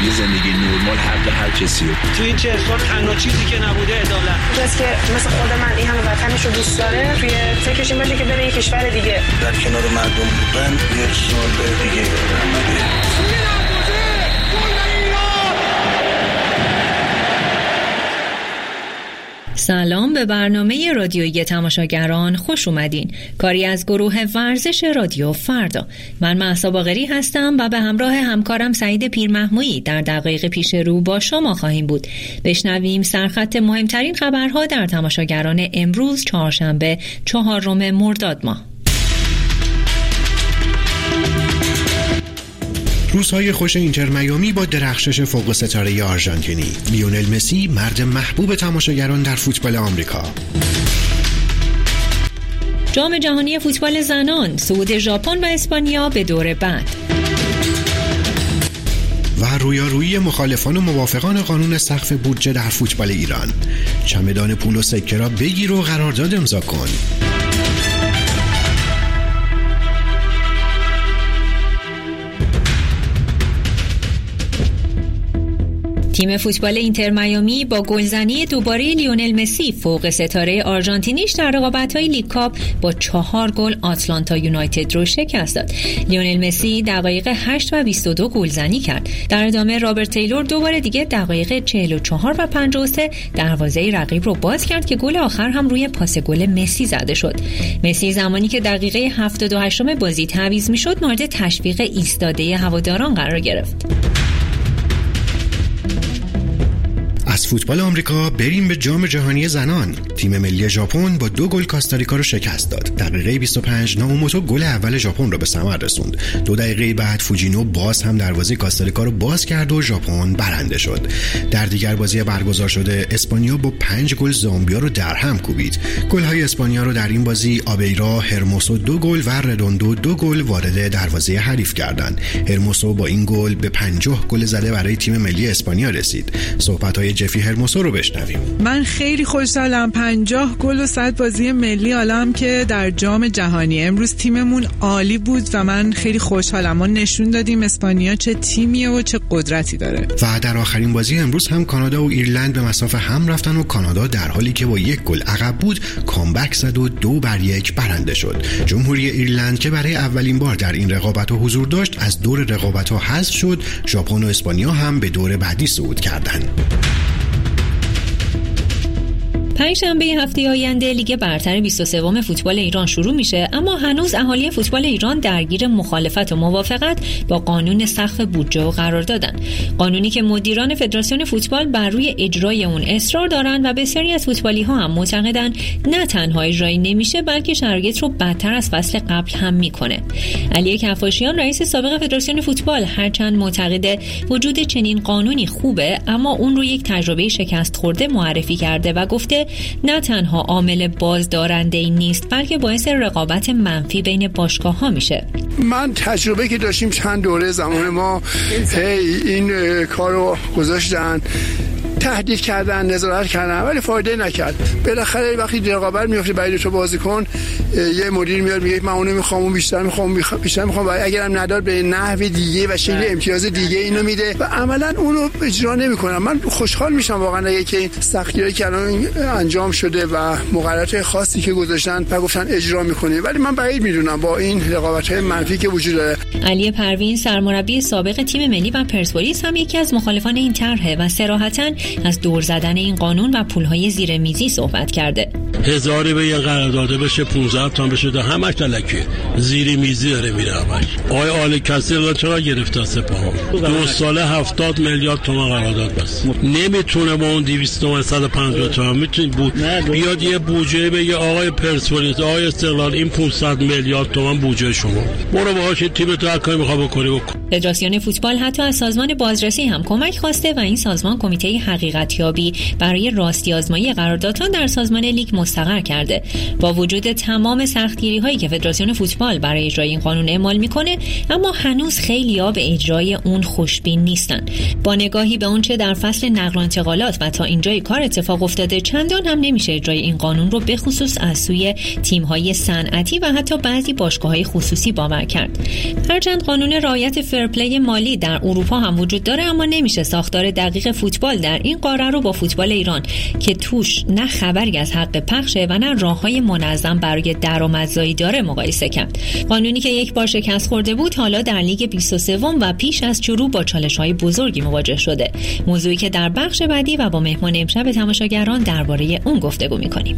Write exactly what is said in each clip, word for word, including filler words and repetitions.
یه زندگی نرمال حق هر کسی. تو این چه سال تنها چیزی که نبوده عدالت. کسی که مثل خود من این همه وطنشو دوست داره توی فکرش این باشه که بره یه کشور دیگه در کنار مردم بودن یک سال دیگه سلام به برنامه رادیویی تماشاگران، خوش اومدین. کاری از گروه ورزش رادیو فردا. من مهسا باقری هستم و به همراه همکارم سعید پیرمحمودی در دقایق پیش رو با شما خواهیم بود. بشنویم سرخط مهمترین خبرها در تماشاگران امروز چهارشنبه چهارم مرداد ماه. روزهای خوش اینتر میامی با درخشش فوق ستاره آرژانتینی. لیونل مسی مرد محبوب تماشاگران در فوتبال آمریکا. جام جهانی فوتبال زنان، صعود ژاپن و اسپانیا به دور بعد. و رویارویی مخالفان و موافقان قانون سقف بودجه در فوتبال ایران. چمدان پول و سکه را بگیر و قرارداد امضا کن. تیم فوتبال اینتر میامی با گلزنی دوباره لیونل مسی فوق ستاره آرژانتینیش در رقابت‌های لیگ کاپ با چهار گل آتلانتا یونایتد رو شکست داد. لیونل مسی دقایق هشت و بیست و دو گلزنی کرد. در ادامه رابرت تیلور دوباره دیگه دقایق چهل و چهار و پنجاه و سه دروازه رقیب رو باز کرد که گل آخر هم روی پاس گل مسی زده شد. مسی زمانی که دقیقه هفتاد و هشت بازی تعویض می‌شد مورد تشویق ایستاده هواداران قرار گرفت. از فوتبال آمریکا بریم به جام جهانی زنان. تیم ملی ژاپن با دو گل کاستاریکا رو شکست داد. دقیقه بیست و پنج ناوموتو گل اول ژاپن رو به ثمر رسوند. دو دقیقه بعد فوجینو باز هم دروازه کاستاریکا رو باز کرد و ژاپن برنده شد. در دیگر بازی برگزار شده اسپانیا با پنج گل زامبیا رو در هم کوبید. گل‌های اسپانیا رو در این بازی آبیرا، هرموسو دو گل و ردوندو دو گل وارد دروازه حریف کردند. هرموسو با این گل به پنجاه گل زده برای تیم ملی اسپانیا رسید. صحبت‌های جفی هرموسو رو بشنویم. من خیلی خوشحالم. پنجاه گل و صد بازی ملی عالم که در جام جهانی. امروز تیممون عالی بود و من خیلی خوشحالم. ما نشون دادیم اسپانیا چه تیمیه و چه قدرتی داره. و در آخرین بازی امروز هم کانادا و ایرلند به مسافه هم رفتن و کانادا در حالی که با یک گل عقب بود کامبک زد و دو بر یک برنده شد. جمهوری ایرلند که برای اولین بار در این رقابت‌ها حضور داشت از دور رقابت‌ها حذف شد. ژاپن و اسپانیا هم به دور بعدی صعود کردند. پنجشنبه هفته آینده لیگ برتر بیست و سوم فوتبال ایران شروع میشه، اما هنوز اهالی فوتبال ایران درگیر مخالفت و موافقت با قانون سقف بودجه و قرار دادن. قانونی که مدیران فدراسیون فوتبال بر روی اجرای اون اصرار دارن و بسیاری از فوتبالی ها هم معتقدن نه تنها اجرایی نمیشه بلکه شرایط رو بدتر از فصل قبل هم میکنه. علی کفاشیان رئیس سابق فدراسیون فوتبال هرچند معتقد وجود چنین قانونی خوبه، اما اون رو یک تجربه شکست خورده معرفی کرده و گفته نه تنها عامل بازدارنده ای نیست بلکه باعث رقابت منفی بین باشگاه ها میشه. من تجربه که داشتیم چند دوره زمان ما این کارو گذاشتن، تهدید کردن، نظارت کردن ولی فایده نکرد. بالاخره وقتی رقابت میفته برای تو بازیکن یه مدیر میاد میگه من اونو میخوام اون بیشتر میخوام بیشتر میخوام و اگرم نداد به نحو دیگه و شکل امتیاز دیگه اینو میده و عملا اونو اجرا نمیکنن. من خوشحال میشم واقعا اگه که این سختیایی که الان انجام شده و مقررات خاصی که گذاشتن و گفتن اجرا میکنه، ولی من بعید میدونم با این رقابت‌های منفی که وجود داره. علی پروین سرمربی سابق تیم ملی و پرسپولیس هم یکی از مخالفان این طرحه و صراحتاً از دور زدن این قانون و پولهای زیر میزی صحبت کرده. هزاری به یه قرارداد بشه پانزده تا بشه تا همش تلکه زیر میزی داره میره همش. آقای آل کثیر چرا گرفته سپاه؟ دو ساله هفتاد میلیارد تومان قرارداد بس. نمیتونه با اون دویست و صد و پنجاه تا میتونه بود بیاد یه بودجه بگه آقای پرسپولیس آقای استقلال این پانصد میلیارد تومان بودجه شما. برو باهاش تیم تو کاری میخواد بکنی بکن. فدراسیون فوتبال حتی از سازمان بازرسی هم کمک خواسته و این سازمان کمیته حقیقتیابی برای راستی آزمایی قراردادها در سازمان لیگ مستقر کرده. با وجود تمام سختگیری هایی که فدراسیون فوتبال برای اجرای این قانون اعمال میکنه، اما هنوز خیلی‌ها به اجرای اون خوشبین نیستن. با نگاهی به اون چه در فصل نقل و انتقالات و تا اینجای کار اتفاق افتاده، چندان هم نمیشه اجرای این قانون رو به خصوص از سوی تیم‌های صنعتی و حتی بعضی باشگاه‌های خصوصی باور کرد. هرچند قانون رعایت فرپلی مالی در اروپا هم وجود داره، اما نمیشه ساختار دقیق فوتبال در این قاره رو با فوتبال ایران که توش نه خبری از حق پخشه و نه راههای منظم برای درآمدزایی داره مقایسه کرد. قانونی که یک بار شکست خورده بود حالا در لیگ بیست و سه و پیش از شروع با چالش‌های بزرگی مواجه شده. موضوعی که در بخش بعدی و با مهمان امشب تماشاگران درباره اون گفتگو می‌کنیم.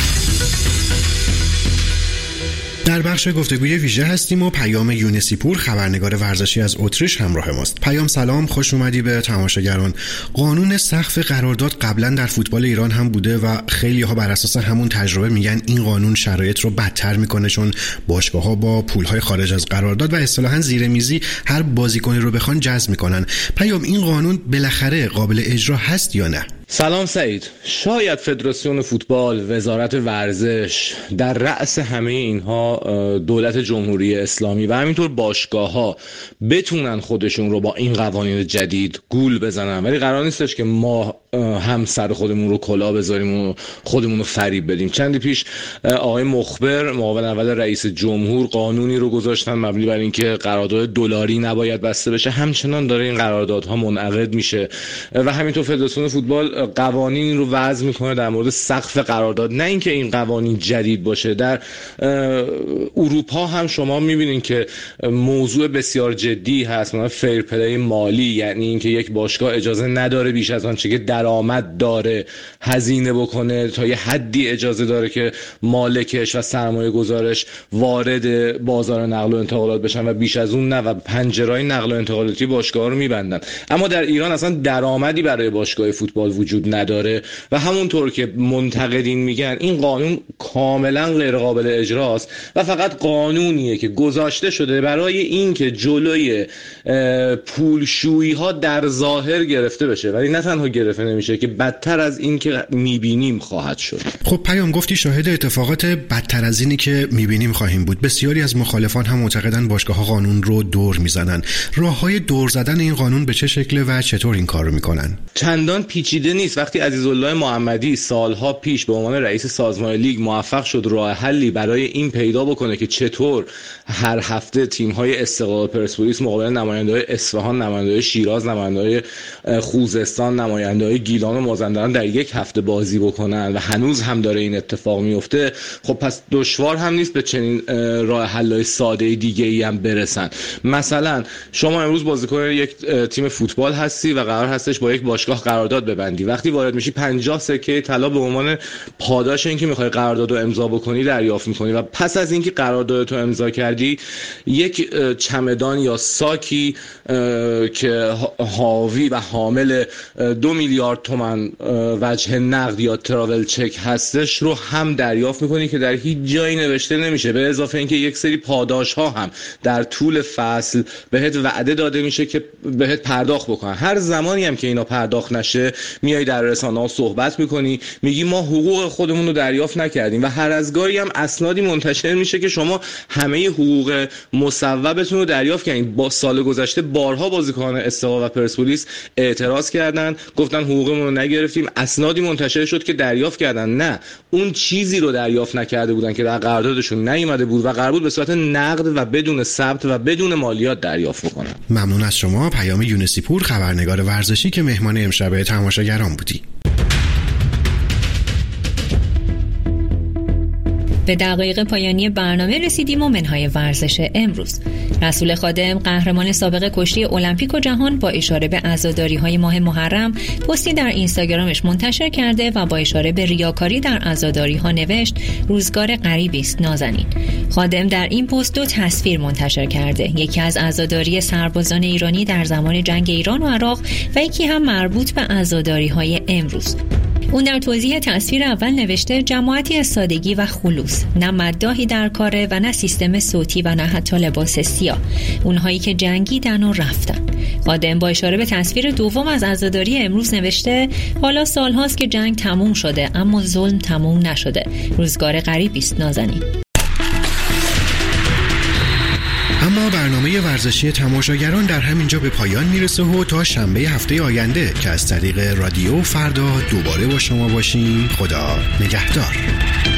در بخش گفتگوی ویژه هستیم و پیام یونسیپور خبرنگار ورزشی از اتریش همراه ماست. پیام سلام، خوش اومدی به تماشاگران. قانون سقف قرارداد قبلا در فوتبال ایران هم بوده و خیلی ها بر اساس همون تجربه میگن این قانون شرایط رو بدتر میکنه، چون باشگاه‌ها با پول‌های خارج از قرارداد و اصطلاحاً زیرمیزی هر بازیکنی رو بخوان جذب میکنن. پیام این قانون بالاخره قابل اجرا هست یا نه؟ سلام سعید. شاید فدراسیون فوتبال، وزارت ورزش، در رأس همه اینها دولت جمهوری اسلامی و همینطور باشگاه‌ها بتونن خودشون رو با این قوانین جدید گول بزنن، ولی قرار نیستش که ما هم سر خودمون رو کلاه بذاریم و خودمون رو فریب بدیم. چندی پیش آقای مخبر، معاون اول رئیس جمهور، قانونی رو گذاشتن مبنی بر اینکه قرارداد دلاری نباید بسته بشه، همچنان داره این قراردادها منعقد میشه و همینطور فدراسیون فوتبال قوانینی رو وضع میکنه در مورد سقف قرارداد. نه اینکه این قوانین جدید باشه، در اروپا هم شما میبینین که موضوع بسیار جدی هست، مثلا فیر پلی مالی، یعنی اینکه یک باشگاه اجازه نداره بیش از آنچه که درآمد داره هزینه بکنه، تا یه حدی اجازه داره که مالکش و سرمایه گذارش وارد بازار نقل و انتقالات بشن و بیش از اون نه و پنجرهای نقل و انتقالاتی باشگاه رو میبندن. اما در ایران اصلا درآمدی برای باشگاه فوتبال وجود نداره و همونطور که منتقدین میگن این قانون کاملا غیر قابل اجراست و فقط قانونیه که گذاشته شده برای این که جلوی پولشویی ها در ظاهر گرفته بشه، ولی نه تنها گرفته نمیشه که بدتر از این که میبینیم خواهد شد. خب پیام، گفتی شاهد اتفاقات بدتر از اینی که میبینیم خواهیم بود. بسیاری از مخالفان هم معتقدن باشگاه‌ها قانون رو دور میزنن. راههای دور زدن این قانون به چه شکله و چطور این کارو میکنن؟ چندان پیچیده نیست. وقتی عزیزالله محمدی سالها پیش به عنوان رئیس سازمان لیگ موفق شد راه حلی برای این پیدا بکنه که چطور هر هفته تیم‌های استقلال پرسپولیس مقابل نماینده‌های اصفهان، نماینده‌های شیراز، نماینده‌های خوزستان، نماینده‌های گیلان و مازندران در یک هفته بازی بکنن و هنوز هم داره این اتفاق میفته، خب پس دشوار هم نیست به چنین راه حل‌های ساده دیگه‌ای هم برسن. مثلا شما امروز بازیکن یک تیم فوتبال هستی و قرار هستش با یک باشگاه قرارداد ببندی. وقتی وارد میشی پنجاه سکه طلا به عنوان پاداش اینکه میخوای قرارداد رو امضا بکنی دریافت میکنی و پس از اینکه قرارداد رو امضا کردی یک چمدان یا ساکی که حاوی و حامل دو میلیارد تومان وجه نقد یا تراول چک هستش رو هم دریافت میکنی که در هیچ جایی نوشته نمیشه، به اضافه اینکه یک سری پاداش ها هم در طول فصل بهت وعده داده میشه که بهت پرداخت بکنن. هر زمانی هم که اینا پرداخت نشه میای در رسانه‌ها صحبت میکنی، میگی ما حقوق خودمون رو دریافت نکردیم و هر از گاهی هم اسنادی منتشر میشه که شما همه حقوق مصوبتون رو دریافت کردین. با سال گذشته بارها بازیکنان استقلال و پرسپولیس اعتراض کردن، گفتن حقوقمون رو نگرفتیم، اسنادی منتشر شد که دریافت کردن. نه، اون چیزی رو دریافت نکرده بودن که در قراردادشون نیامده بود و قرار بود به صورت نقد و بدون ثبت و بدون مالیات دریافت بکنن. ممنون از شما پیام یونسیپور خبرنگار ورزشی که مهمان امشب تماشاگران بودی. به دقایق پایانی برنامه رسیدیم و منهای ورزش امروز. رسول خادم، قهرمان سابق کشتی المپیک و جهان، با اشاره به عزاداری‌های ماه محرم پستی در اینستاگرامش منتشر کرده و با اشاره به ریاکاری در عزاداری‌ها نوشت روزگار غریبی است نازنین. خادم در این پست دو تصویر منتشر کرده، یکی از عزاداری سربازان ایرانی در زمان جنگ ایران و عراق و یکی هم مربوط به عزاداری‌های امروز. اون در توضیح تصویر اول نوشته جماعتی از سادگی و خلوص، نه مداحی در کاره و نه سیستم صوتی و نه حتی لباس سیاه، اونهایی که جنگیدن و رفتن. خادم با اشاره به تصویر دوم از عزاداری امروز نوشته حالا سالهاست که جنگ تموم شده اما ظلم تموم نشده، روزگار غریبی است نازنین. اما برنامه ورزشی تماشاگران در همینجا به پایان میرسه و تا شنبه هفته آینده که از طریق رادیو فردا دوباره با شما باشیم. خدا نگهدار.